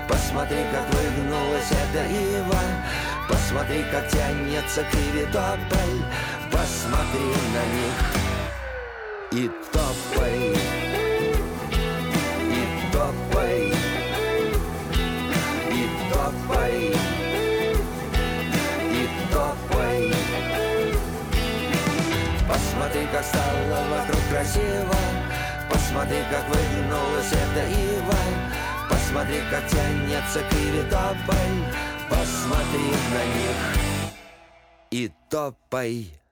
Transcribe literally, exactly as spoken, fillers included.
Посмотри, как выгнулась эта ива, посмотри, как тянется кривитополь, посмотри на них и топай, и топай, и топай, и топай. Посмотри, как стало вокруг красиво, посмотри, как выгнулась эта ива, посмотри, как тянется кривитополь, посмотри на них и топай.